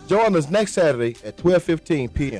Join us next Saturday at 12:15 p.m.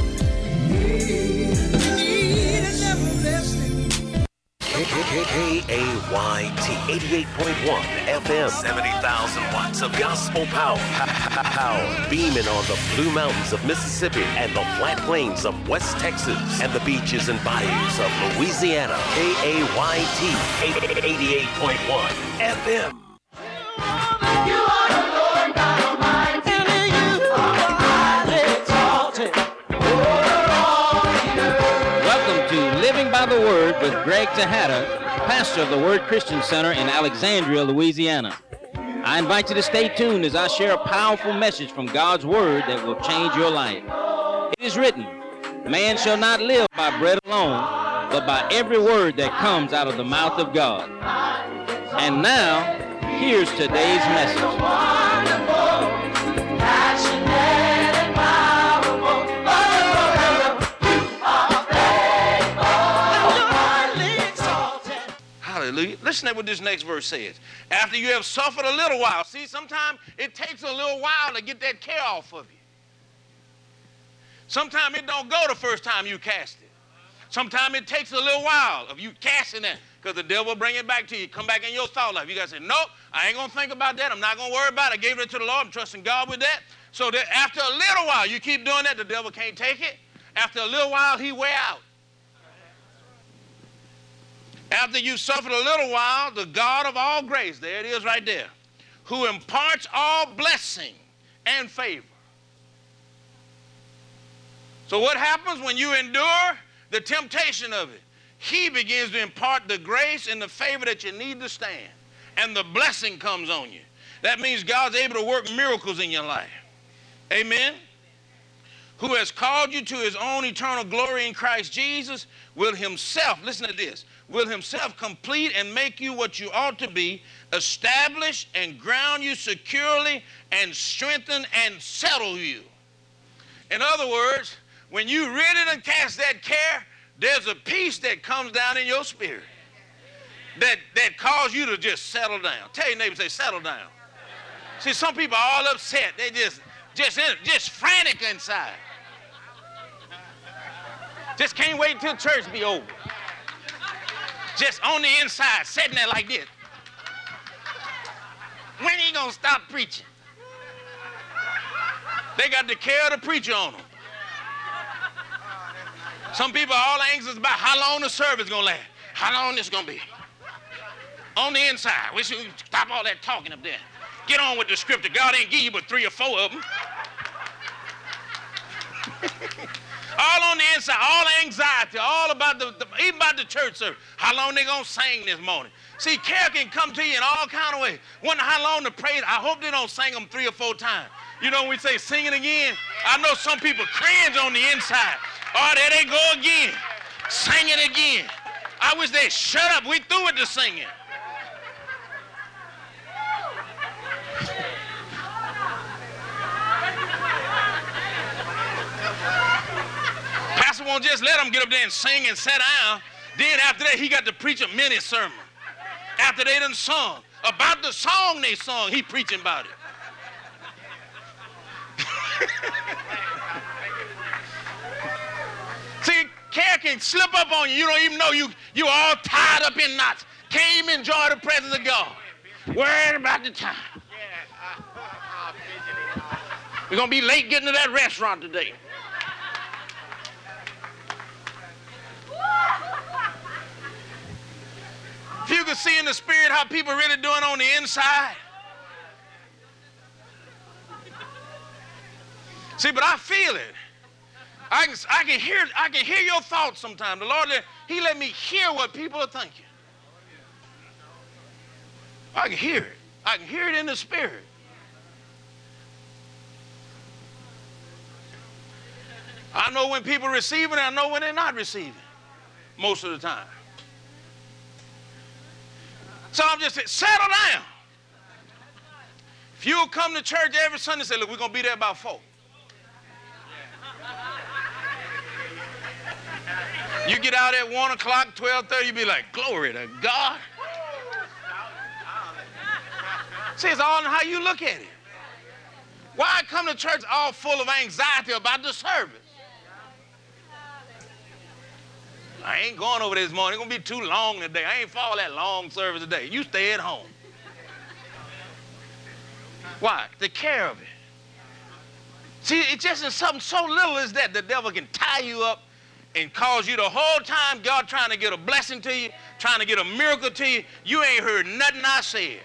KAYT 88.1 FM, 70,000 watts of gospel power. Beaming on the Blue Mountains of Mississippi and the flat plains of West Texas and the beaches and bayous of Louisiana. KAYT 88.1 FM. You are the Lord God Almighty, and you are highly exalted over all the earth. Welcome to Living by the Word with Greg Tejada, pastor of the Word Christian Center in Alexandria, Louisiana. I invite you to stay tuned as I share a powerful message from God's Word that will change your life. It is written, man shall not live by bread alone, but by every word that comes out of the mouth of God. And now, here's today's message. Hallelujah. Listen to what this next verse says. After you have suffered a little while. See, sometimes it takes a little while to get that care off of you. Sometimes it don't go the first time you cast it. Sometimes it takes a little while of you casting that because the devil will bring it back to you. Come back in your thought life. You got to say, nope, I ain't going to think about that. I'm not going to worry about it. I gave it to the Lord. I'm trusting God with that. So that after a little while, you keep doing that, the devil can't take it. After a little while, he wear out. After you suffered a little while, the God of all grace, there it is right there, who imparts all blessing and favor. So what happens when you endure the temptation of it? He begins to impart the grace and the favor that you need to stand. And the blessing comes on you. That means God's able to work miracles in your life. Amen? Who has called you to his own eternal glory in Christ Jesus, will himself, listen to this, will himself complete and make you what you ought to be, establish and ground you securely, and strengthen and settle you. In other words, when you really done cast that care, there's a peace that comes down in your spirit that causes you to just settle down. Tell your neighbor, say, settle down. See, some people are all upset. They just frantic inside. Just can't wait till church be over. Just on the inside, sitting there like this. When are you going to stop preaching? They got the care of the preacher on them. Some people are all anxious about how long the service is going to last. How long this going to be. On the inside, we should stop all that talking up there. Get on with the scripture. God ain't give you but 3 or 4 of them. All on the inside, all anxiety, all about even about the church service. How long they gonna sing this morning? See, care can come to you in all kind of ways. Wonder how long to praise. I hope they don't sing them 3 or 4 times. You know when we say sing it again? I know some people cringe on the inside. Oh, there they go again. Sing it again. I wish they'd shut up. We through with the singing. Pastor won't just let them get up there and sing and sit down. Then after that, he got to preach a mini sermon. After they done sung. About the song they sung, he preaching about it. See, care can slip up on you. You don't even know you all tied up in knots. Can't even enjoy the presence of God. Worried about the time. We're going to be late getting to that restaurant today. If you could see in the spirit how people are really doing on the inside. See, but I feel it. I can hear your thoughts sometimes. The Lord, he let me hear what people are thinking. I can hear it. I can hear it in the spirit. I know when people are receiving, I know when they're not receiving. Most of the time. So I'm just saying, settle down. If you'll come to church every Sunday and say, look, we're going to be there about 4. You get out at 1 o'clock, 12:30, you be like, glory to God. See, it's all in how you look at it. Why come to church all full of anxiety about the service? I ain't going over this morning. It's going to be too long today. I ain't for all that long service today. You stay at home. Why? Take care of it. See, it's just in something so little as that the devil can tie you up and cause you the whole time God trying to get a blessing to you, trying to get a miracle to you. You ain't heard nothing I said.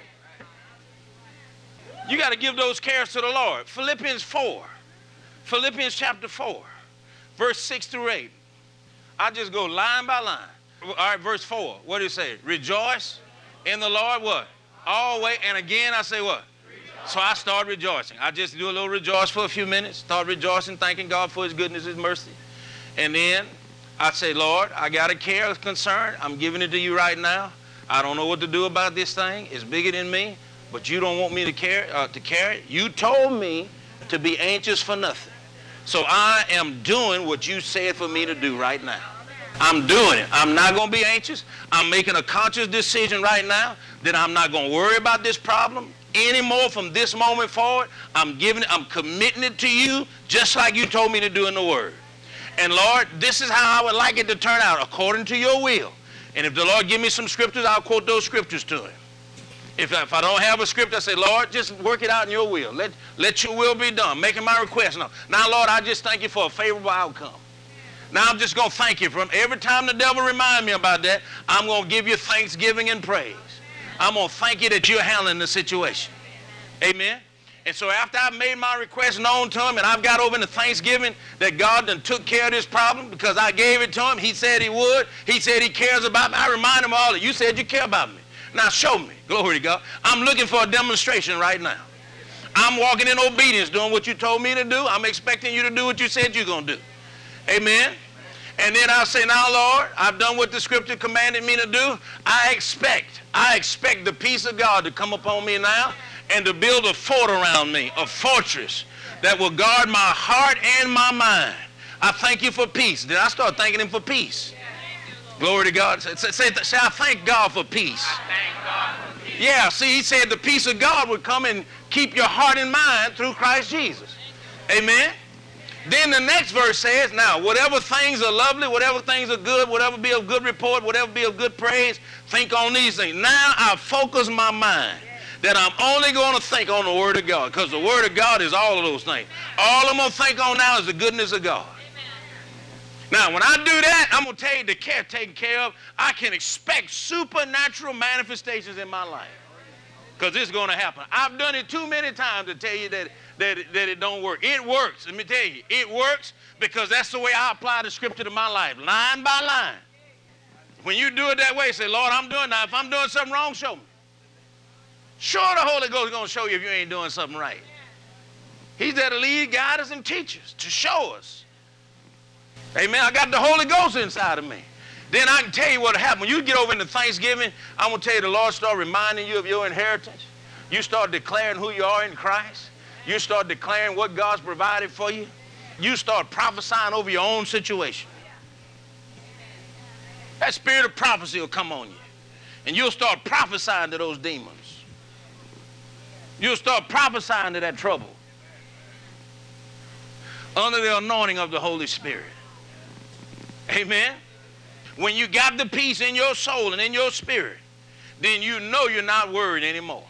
You got to give those cares to the Lord. Philippians 4. Philippians chapter 4, verse 6 through 8. I just go line by line. All right, verse 4. What do it say? Rejoice in the Lord what? Always. And again I say what? So I start rejoicing. I just do a little rejoice for a few minutes. Start rejoicing, thanking God for his goodness, his mercy. And then I say, Lord, I got a care, a concern. I'm giving it to you right now. I don't know what to do about this thing. It's bigger than me, but you don't want me to carry it. You told me to be anxious for nothing. So I am doing what you said for me to do right now. I'm doing it. I'm not going to be anxious. I'm making a conscious decision right now that I'm not going to worry about this problem anymore from this moment forward. I'm committing it to you just like you told me to do in the Word. And Lord, this is how I would like it to turn out, according to your will. And if the Lord give me some scriptures, I'll quote those scriptures to him. If I don't have a script, I say, Lord, just work it out in your will. Let your will be done. Making my request. Now, Lord, I just thank you for a favorable outcome. Now I'm just going to thank you. From every time the devil reminds me about that, I'm going to give you thanksgiving and praise. I'm going to thank you that you're handling the situation. Amen? And so after I've made my request known to him and I've got over into thanksgiving that God done took care of this problem because I gave it to him. He said he would. He said he cares about me. I remind him all that you said you care about me. Now show me. Glory to God. I'm looking for a demonstration right now. I'm walking in obedience, doing what you told me to do. I'm expecting you to do what you said you're going to do. Amen? And then I'll say, now, Lord, I've done what the scripture commanded me to do. I expect the peace of God to come upon me now and to build a fort around me, a fortress that will guard my heart and my mind. I thank you for peace. Then I start thanking him for peace. Glory to God. Say, I thank God for peace. Yeah, see, he said the peace of God would come and keep your heart and mind through Christ Jesus. Amen? Then the next verse says, now, whatever things are lovely, whatever things are good, whatever be of good report, whatever be of good praise, think on these things. Now I focus my mind that I'm only going to think on the Word of God, because the Word of God is all of those things. All I'm going to think on now is the goodness of God. Now, when I do that, I'm going to tell you the care taken care of. I can expect supernatural manifestations in my life, because it's going to happen. I've done it too many times to tell you that it don't work. It works. Let me tell you, it works because that's the way I apply the scripture to my life, line by line. When you do it that way, say, Lord, I'm doing that. If I'm doing something wrong, show me. Sure, the Holy Ghost is going to show you if you ain't doing something right. He's there to lead, guide us, and teach us, to show us. Amen. I got the Holy Ghost inside of me. Then I can tell you what happened. When you get over into Thanksgiving, I'm going to tell you the Lord start reminding you of your inheritance. You start declaring who you are in Christ. You start declaring what God's provided for you. You start prophesying over your own situation. That spirit of prophecy will come on you. And you'll start prophesying to those demons. You'll start prophesying to that trouble. Under the anointing of the Holy Spirit. Amen? When you got the peace in your soul and in your spirit, then you know you're not worried anymore.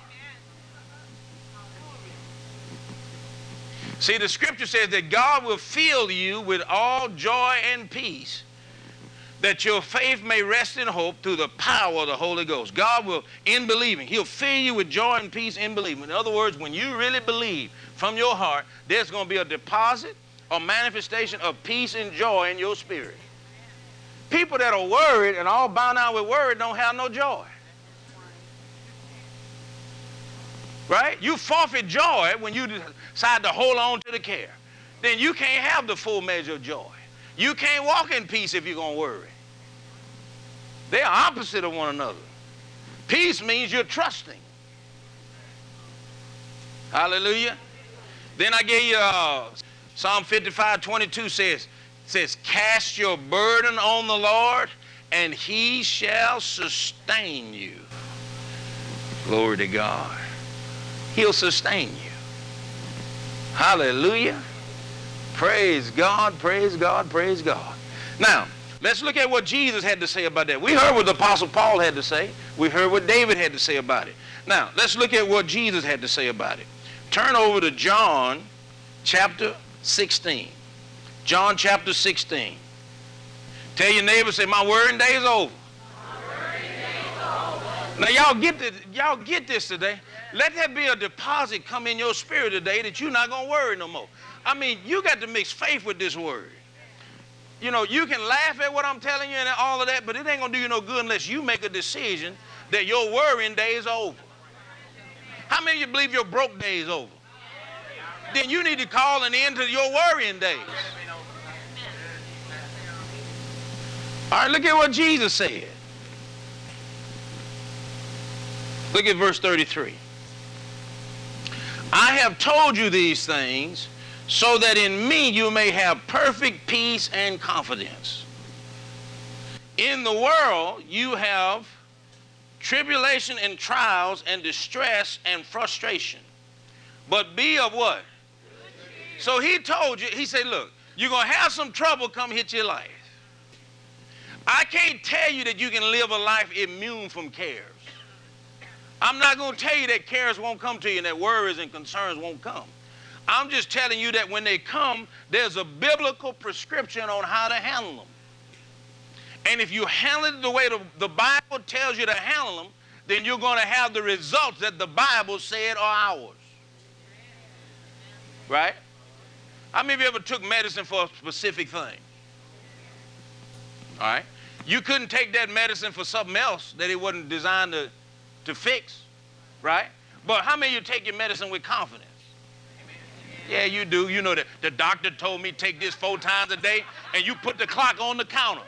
See, the scripture says that God will fill you with all joy and peace, that your faith may rest in hope through the power of the Holy Ghost. God will, in believing, he'll fill you with joy and peace in believing. In other words, when you really believe from your heart, there's going to be a deposit or manifestation of peace and joy in your spirit. People that are worried and all bound out with worry don't have no joy. Right? You forfeit joy when you decide to hold on to the care. Then you can't have the full measure of joy. You can't walk in peace if you're going to worry. They are opposite of one another. Peace means you're trusting. Hallelujah. Then I gave you Psalm 55:22 says, cast your burden on the Lord, and he shall sustain you. Glory to God. He'll sustain you. Hallelujah. Praise God, praise God, praise God. Now, let's look at what Jesus had to say about that. We heard what the Apostle Paul had to say. We heard what David had to say about it. Now, let's look at what Jesus had to say about it. Turn over to John chapter 16. John chapter 16. Tell your neighbor, say, my worrying day is over. Now, y'all get this today. Let there be a deposit come in your spirit today that you're not going to worry no more. I mean, you got to mix faith with this word. You know, you can laugh at what I'm telling you and all of that, but it ain't going to do you no good unless you make a decision that your worrying day is over. How many of you believe your broke day is over? Then you need to call an end to your worrying days. All right, look at what Jesus said. Look at verse 33. I have told you these things so that in me you may have perfect peace and confidence. In the world you have tribulation and trials and distress and frustration. But be of what? So he told you, he said, look, you're going to have some trouble come hit your life. I can't tell you that you can live a life immune from cares. I'm not going to tell you that cares won't come to you and that worries and concerns won't come. I'm just telling you that when they come, there's a biblical prescription on how to handle them. And if you handle it the way the Bible tells you to handle them, then you're going to have the results that the Bible said are ours. Right? How many of you ever took medicine for a specific thing? All right? You couldn't take that medicine for something else that it wasn't designed to fix, right? But how many of you take your medicine with confidence? Yeah, you do. You know that the doctor told me take this 4 times a day, and you put the clock on the counter.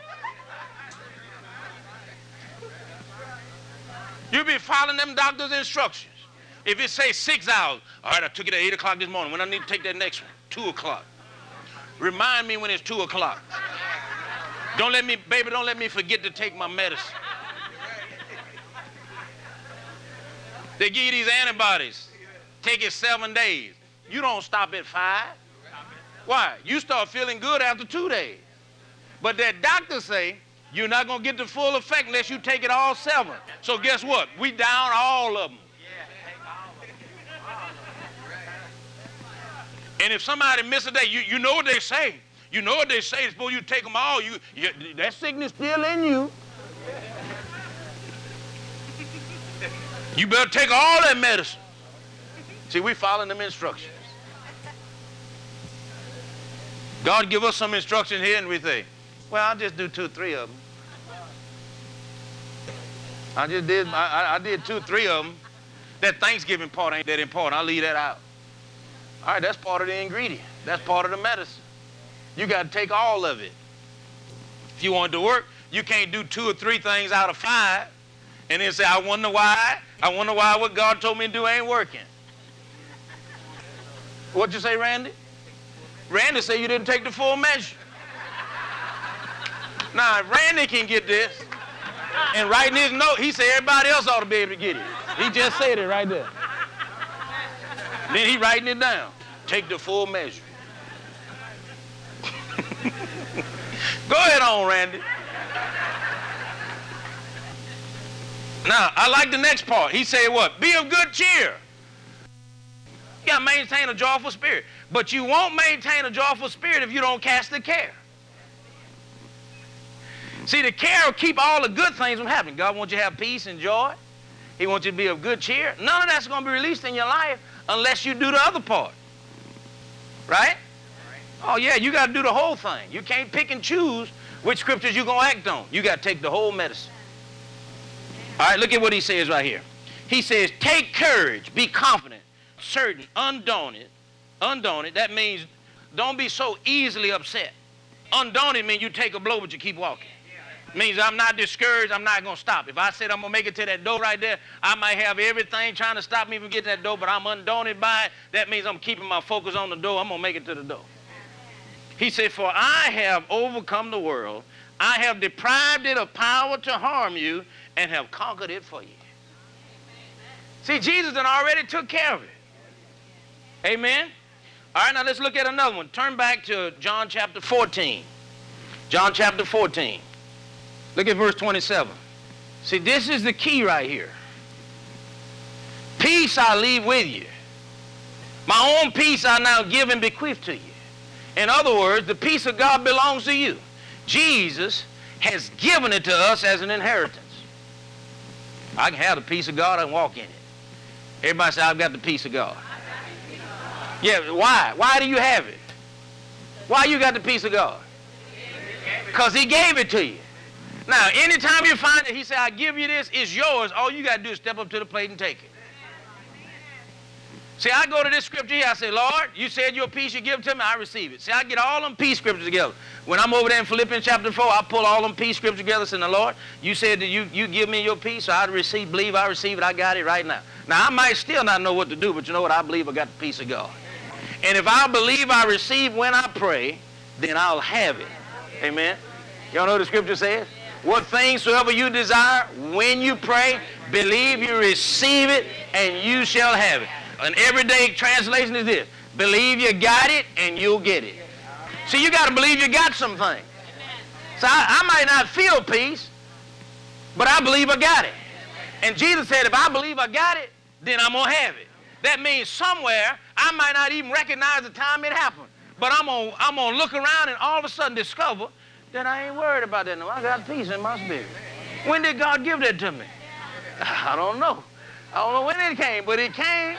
You be following them doctor's instructions. If it says 6 hours, all right, I took it at 8 o'clock this morning. When I need to take that next one, 2 o'clock. Remind me when it's 2 o'clock. Don't let me forget to take my medicine. They give you these antibodies. Take it 7 days. You don't stop at 5. Why? You start feeling good after 2 days. But that doctor say you're not going to get the full effect unless you take it all 7. So guess what? We down all of them. And if somebody miss a day, you know what they say. You know what they say. Before you take them all, that sickness still in you. You better take all that medicine. See, we following them instructions. God give us some instructions here and we think, well, I'll just do 2 or 3 of them. I did 2 or 3 of them. That Thanksgiving part ain't that important. I'll leave that out. All right, that's part of the ingredient. That's part of the medicine. You got to take all of it. If you want it to work, you can't do 2 or 3 things out of 5 and then say, I wonder why what God told me to do ain't working. What'd you say, Randy? Randy said you didn't take the full measure. Now, if Randy can get this and writing his note, he said everybody else ought to be able to get it. He just said it right there. Then he writing it down. Take the full measure. Go ahead on, Randy. Now, I like the next part. He said what? Be of good cheer. You got to maintain a joyful spirit. But you won't maintain a joyful spirit if you don't cast the care. See, the care will keep all the good things from happening. God wants you to have peace and joy. He wants you to be of good cheer. None of that's going to be released in your life unless you do the other part. Right? Oh, yeah, you got to do the whole thing. You can't pick and choose which scriptures you're going to act on. You got to take the whole medicine. All right, look at what he says right here. He says, take courage, be confident, certain, undaunted. Undaunted, that means don't be so easily upset. Undaunted means you take a blow, but you keep walking. Means I'm not discouraged, I'm not going to stop. If I said I'm going to make it to that door right there, I might have everything trying to stop me from getting that door, but I'm undaunted by it. That means I'm keeping my focus on the door. I'm going to make it to the door. He said, for I have overcome the world. I have deprived it of power to harm you and have conquered it for you. See, Jesus done already took care of it. Amen? All right, now let's look at another one. Turn back to John chapter 14. John chapter 14. Look at verse 27. See, this is the key right here. Peace I leave with you. My own peace I now give and bequeath to you. In other words, the peace of God belongs to you. Jesus has given it to us as an inheritance. I can have the peace of God and walk in it. Everybody say, I've got the peace of God. Yeah, why? Why do you have it? Why you got the peace of God? Because he gave it to you. Now, anytime you find that he said, I give you this, it's yours, all you got to do is step up to the plate and take it. See, I go to this scripture here, I say, Lord, you said your peace you give to me, I receive it. See, I get all them peace scriptures together. When I'm over there in Philippians chapter 4, I pull all them peace scriptures together and say, Lord, you said that you give me your peace, so I believe I receive it, I got it right now. Now, I might still not know what to do, but you know what? I believe I got the peace of God. And if I believe I receive when I pray, then I'll have it. Amen? Y'all know what the scripture says? What things soever you desire, when you pray, believe you receive it, and you shall have it. An everyday translation is this: believe you got it, and you'll get it. See, you got to believe you got something. So I might not feel peace, but I believe I got it. And Jesus said, if I believe I got it, then I'm going to have it. That means somewhere, I might not even recognize the time it happened, but I'm gonna look around and all of a sudden discover that I ain't worried about that no more. I got peace in my spirit. When did God give that to me? I don't know. I don't know when it came, but it came.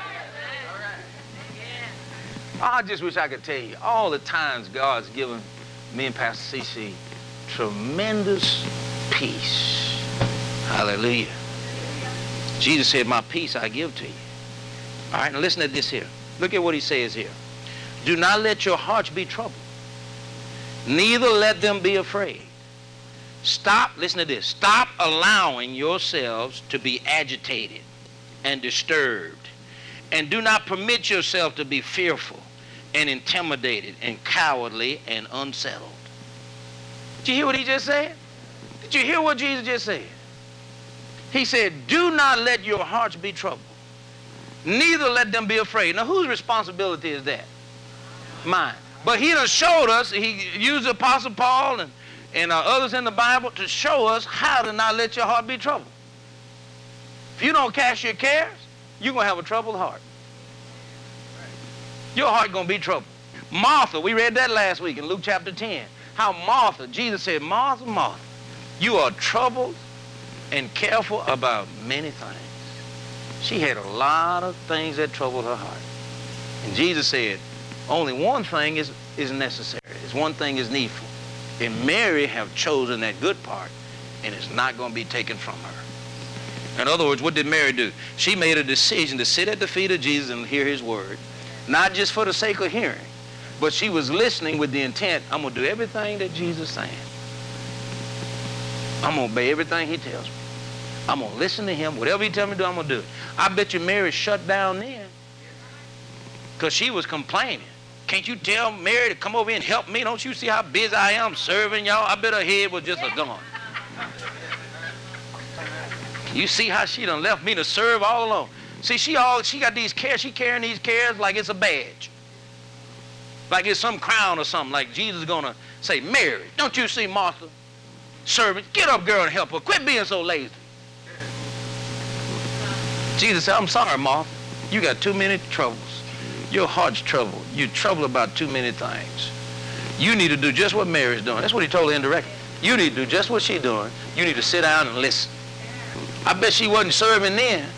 I just wish I could tell you all the times God's given me and Pastor CC tremendous peace. Hallelujah. Jesus said, my peace I give to you. All right, now listen to this here. Look at what he says here. Do not let your hearts be troubled, neither let them be afraid. Stop, listen to this, stop allowing yourselves to be agitated and disturbed, and do not permit yourself to be fearful and intimidated and cowardly and unsettled. Did you hear what he just said? Did you hear what Jesus just said? He said, do not let your hearts be troubled, neither let them be afraid. Now, whose responsibility is that? Mine. But he done showed us, he used the Apostle Paul and others in the Bible to show us how to not let your heart be troubled. If you don't cast your cares, you're going to have a troubled heart. Your heart going to be troubled. Martha, we read that last week in Luke chapter 10. How Martha, Jesus said, Martha, Martha, you are troubled and careful about many things. She had a lot of things that troubled her heart. And Jesus said, only one thing is necessary. It's one thing is needful. And Mary have chosen that good part, and it's not going to be taken from her. In other words, what did Mary do? She made a decision to sit at the feet of Jesus and hear his word, not just for the sake of hearing, but she was listening with the intent, I'm going to do everything that Jesus is saying. I'm going to obey everything he tells me. I'm going to listen to him. Whatever he tells me to do, I'm going to do it. I bet you Mary shut down then because she was complaining. Can't you tell Mary to come over here and help me? Don't you see how busy I am serving y'all? I bet her head was just a gone. You see how she done left me to serve all alone. See, she got these cares. She carrying these cares like it's a badge. Like it's some crown or something. Like Jesus is going to say, Mary, don't you see Martha serving? Get up, girl, and help her. Quit being so lazy. Jesus said, I'm sorry, Martha. You got too many troubles. Your heart's troubled. You're troubled about too many things. You need to do just what Mary's doing. That's what he told her indirectly. You need to do just what she's doing. You need to sit down and listen. I bet she wasn't serving then.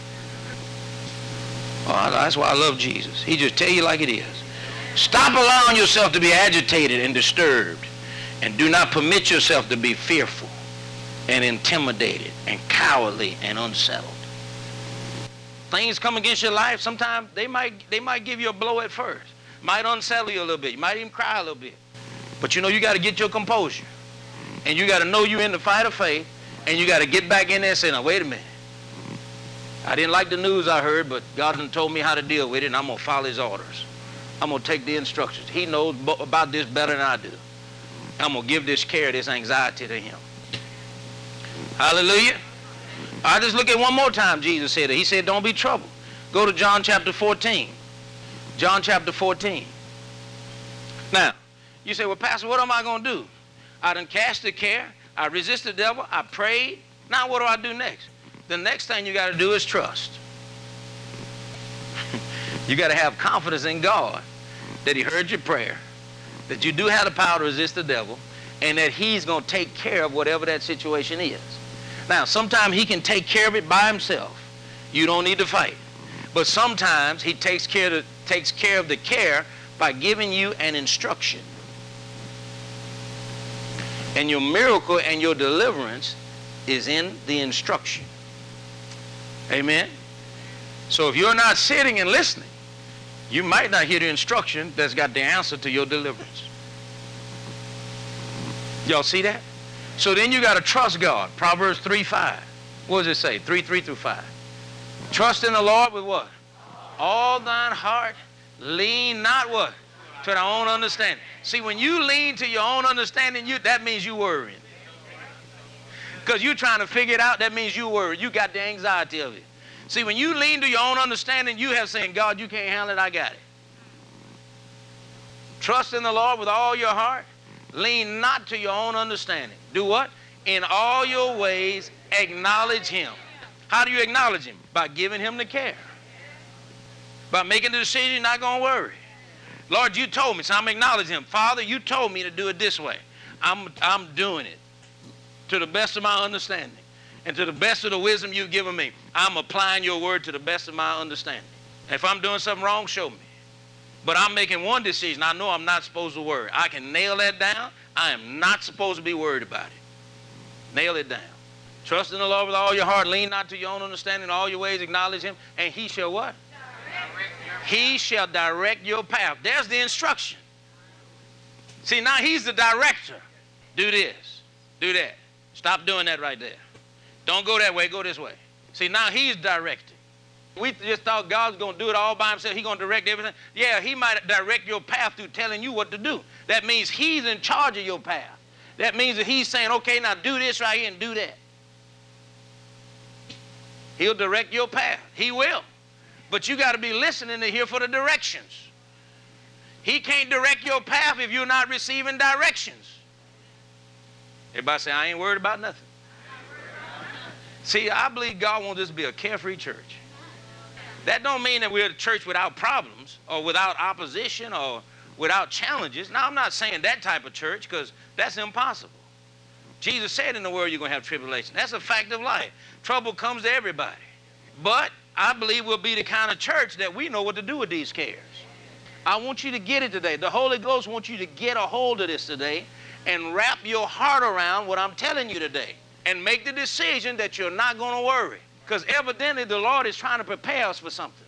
Oh, that's why I love Jesus. He just tell you like it is. Stop allowing yourself to be agitated and disturbed, and do not permit yourself to be fearful and intimidated and cowardly and unsettled. Things come against your life, sometimes they might give you a blow at first. Might unsettle you a little bit. You might even cry a little bit. But you know you got to get your composure. And you got to know you're in the fight of faith, and you got to get back in there and say, now wait a minute. I didn't like the news I heard, but God done told me how to deal with it, and I'm going to follow his orders. I'm going to take the instructions. He knows about this better than I do. I'm going to give this care, this anxiety to him. Hallelujah. I just look at one more time Jesus said it. He said, don't be troubled. Go to John chapter 14. John chapter 14. Now, you say, well, Pastor, what am I going to do? I done cast the care. I resist the devil. I prayed. Now what do I do next? The next thing you got to do is trust. You got to have confidence in God that he heard your prayer, that you do have the power to resist the devil, and that he's going to take care of whatever that situation is. Now, sometimes he can take care of it by himself. You don't need to fight. But sometimes he takes care of the care by giving you an instruction. And your miracle and your deliverance is in the instruction. Amen? So if you're not sitting and listening, you might not hear the instruction that's got the answer to your deliverance. Y'all see that? So then you got to trust God. Proverbs 3:5. What does it say? 3:3 through 5. Trust in the Lord with what? All thine heart. Lean not what? To thy own understanding. See, when you lean to your own understanding, that means you worrying. Because you're trying to figure it out, that means you worry. You got the anxiety of it. See, when you lean to your own understanding, you have saying, God, you can't handle it, I got it. Trust in the Lord with all your heart. Lean not to your own understanding. Do what? In all your ways, acknowledge him. How do you acknowledge him? By giving him the care. By making the decision, you're not going to worry. Lord, you told me, so I'm acknowledging him. Father, you told me to do it this way. I'm doing it to the best of my understanding and to the best of the wisdom you've given me. I'm applying your word to the best of my understanding. If I'm doing something wrong, show me. But I'm making one decision. I know I'm not supposed to worry. I can nail that down. I am not supposed to be worried about it. Nail it down. Trust in the Lord with all your heart. Lean not to your own understanding. In all your ways acknowledge him. And he shall what? He shall direct your path. There's the instruction. See, now he's the director. Do this. Do that. Stop doing that right there. Don't go that way. Go this way. See, now he's directing. We just thought God was going to do it all by himself. He's going to direct everything. Yeah, he might direct your path through telling you what to do. That means he's in charge of your path. That means that he's saying, okay, now do this right here and do that. He'll direct your path. He will. But you got to be listening to hear for the directions. He can't direct your path if you're not receiving directions. Everybody say, I ain't worried about nothing. See, I believe God wants this to be a carefree church. That don't mean that we're a church without problems or without opposition or without challenges. Now, I'm not saying that type of church because that's impossible. Jesus said in the world you're going to have tribulation. That's a fact of life. Trouble comes to everybody. But I believe we'll be the kind of church that we know what to do with these cares. I want you to get it today. The Holy Ghost wants you to get a hold of this today and wrap your heart around what I'm telling you today and make the decision that you're not going to worry. Because evidently the Lord is trying to prepare us for something.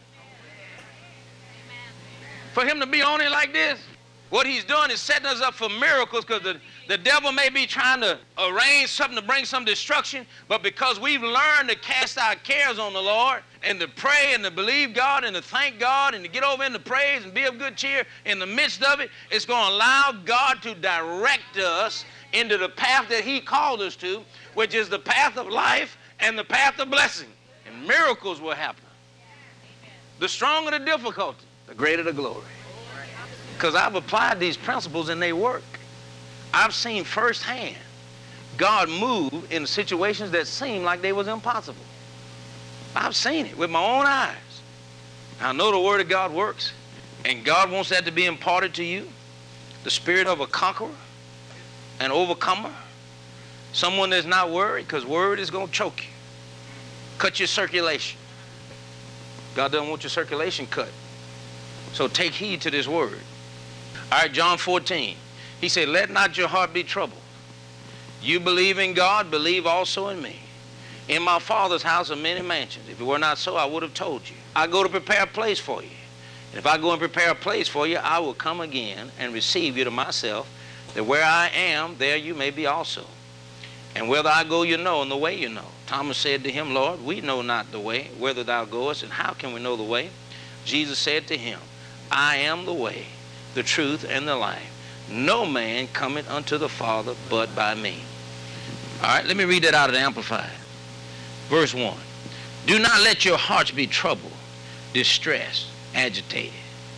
For him to be on it like this, what he's doing is setting us up for miracles because the devil may be trying to arrange something to bring some destruction, but because we've learned to cast our cares on the Lord and to pray and to believe God and to thank God and to get over into praise and be of good cheer in the midst of it, it's going to allow God to direct us into the path that he called us to, which is the path of life and the path of blessing. And miracles will happen. The stronger the difficulty, the greater the glory. Because I've applied these principles and they work. I've seen firsthand God move in situations that seemed like they was impossible. I've seen it with my own eyes. I know the Word of God works, and God wants that to be imparted to you. The spirit of a conqueror, an overcomer, someone that's not worried, because word is going to choke you. Cut your circulation. God doesn't want your circulation cut. So take heed to this word. All right, John 14. He said, let not your heart be troubled. You believe in God, believe also in me. In my Father's house are many mansions. If it were not so, I would have told you. I go to prepare a place for you. And if I go and prepare a place for you, I will come again and receive you to myself, that where I am, there you may be also. And whither I go you know, and the way you know. Thomas said to him, Lord, we know not the way, whither thou goest, and how can we know the way? Jesus said to him, I am the way, the truth, and the life. No man cometh unto the Father but by me. All right, let me read that out of the Amplified. Verse 1. Do not let your hearts be troubled, distressed, agitated.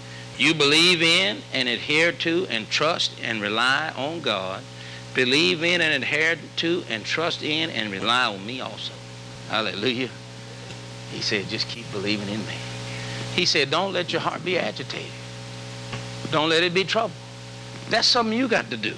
You believe in and adhere to and trust and rely on God. Believe in and adhere to and trust in and rely on me also. Hallelujah. He said, just keep believing in me. He said, don't let your heart be agitated. Don't let it be troubled. That's something you got to do.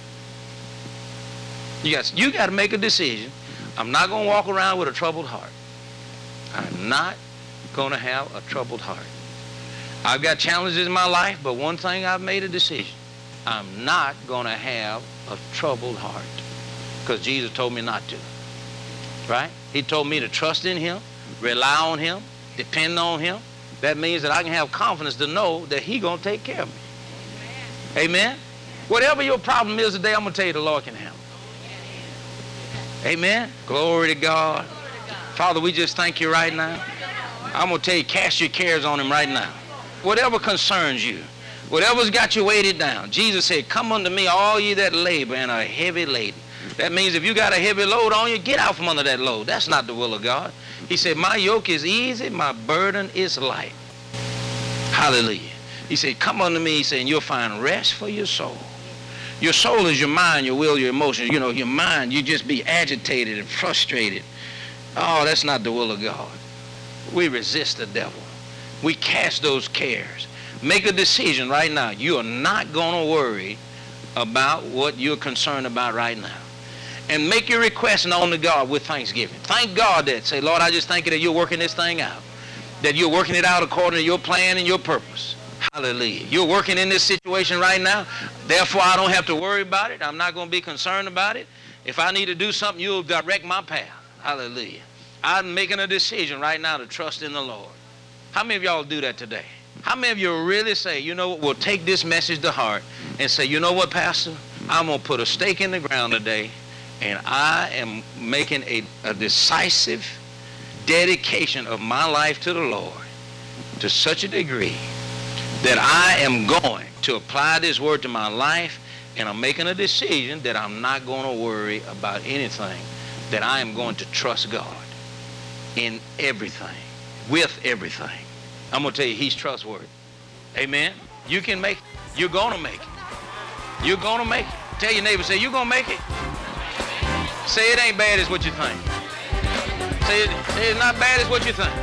You got to make a decision. I'm not going to walk around with a troubled heart. I'm not going to have a troubled heart. I've got challenges in my life, but one thing I've made a decision. I'm not going to have a troubled heart because Jesus told me not to. Right? He told me to trust in him, rely on him, depend on him. That means that I can have confidence to know that he's going to take care of me. Amen? Whatever your problem is today, I'm going to tell you the Lord can handle it. Amen? Glory to God. Father, we just thank you right now. I'm going to tell you, cast your cares on him right now. Whatever concerns you, whatever's got you weighted down. Jesus said, come unto me, all ye that labor and are heavy laden. That means if you got a heavy load on you, get out from under that load. That's not the will of God. He said, my yoke is easy, my burden is light. Hallelujah. He said, come unto me, he said, and you'll find rest for your soul. Your soul is your mind, your will, your emotions. You know, your mind, you just be agitated and frustrated. Oh, that's not the will of God. We resist the devil. We cast those cares. Make a decision right now. You are not going to worry about what you're concerned about right now. And make your request known to God with thanksgiving. Thank God that. Say, Lord, I just thank you that you're working this thing out. That you're working it out according to your plan and your purpose. Hallelujah. You're working in this situation right now. Therefore, I don't have to worry about it. I'm not going to be concerned about it. If I need to do something, you'll direct my path. Hallelujah. I'm making a decision right now to trust in the Lord. How many of y'all do that today? How many of you really say, you know what, we'll take this message to heart and say, you know what, Pastor? I'm going to put a stake in the ground today, and I am making a decisive dedication of my life to the Lord to such a degree that I am going to apply this word to my life, and I'm making a decision that I'm not going to worry about anything, that I am going to trust God in everything, with everything. I'm going to tell you, he's trustworthy. Amen? You can make it. You're going to make it. You're going to make it. Tell your neighbor, say, you're going to make it. Say it ain't bad as what you think. Say it's not bad as what you think.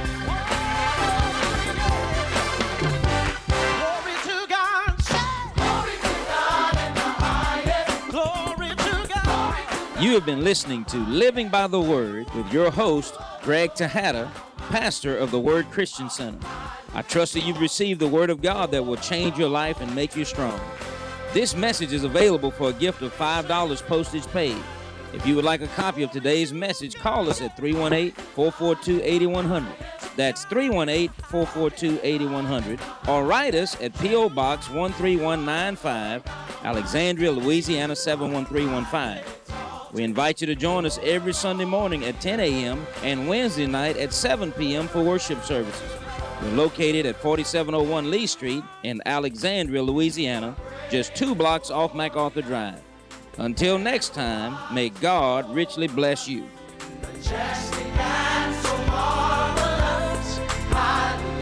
Glory to God. Glory to God in the highest. Glory to God. You have been listening to Living by the Word with your host, Greg Tejada, pastor of the Word Christian Center. I trust that you've received the Word of God that will change your life and make you strong. This message is available for a gift of $5 postage paid. If you would like a copy of today's message, call us at 318-442-8100. That's 318-442-8100. Or write us at P.O. Box 13195, Alexandria, Louisiana 71315. We invite you to join us every Sunday morning at 10 a.m. and Wednesday night at 7 p.m. for worship services. We're located at 4701 Lee Street in Alexandria, Louisiana, just 2 blocks off MacArthur Drive. Until next time, may God richly bless you. Majestic and so marvelous, highly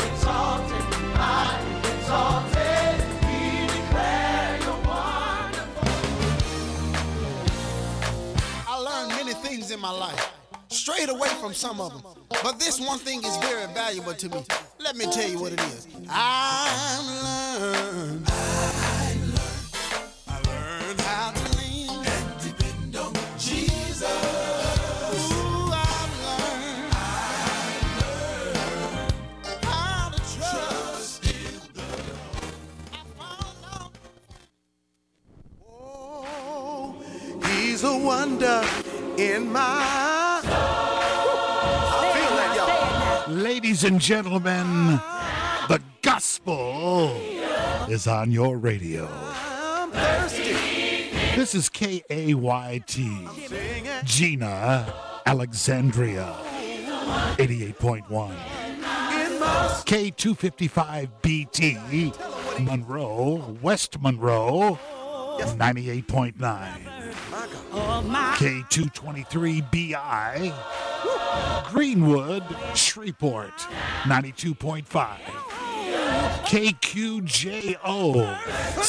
exalted, we declare you're wonderful. I learned many things in my life, strayed away from some of them, but this one thing is very valuable to me. Let me tell you what it is. I learned how to lean and depend on Jesus. Ooh, I learned how to trust in the Lord. I found out. Oh, he's a wonder in my soul. I feel that, y'all. Ladies and gentlemen, the gospel is on your radio. I'm thirsty. This is KAYT, Gina, Alexandria, 88.1. K255BT, Monroe, West Monroe, 98.9. K223BI, Greenwood, Shreveport, 92.5. KQJO,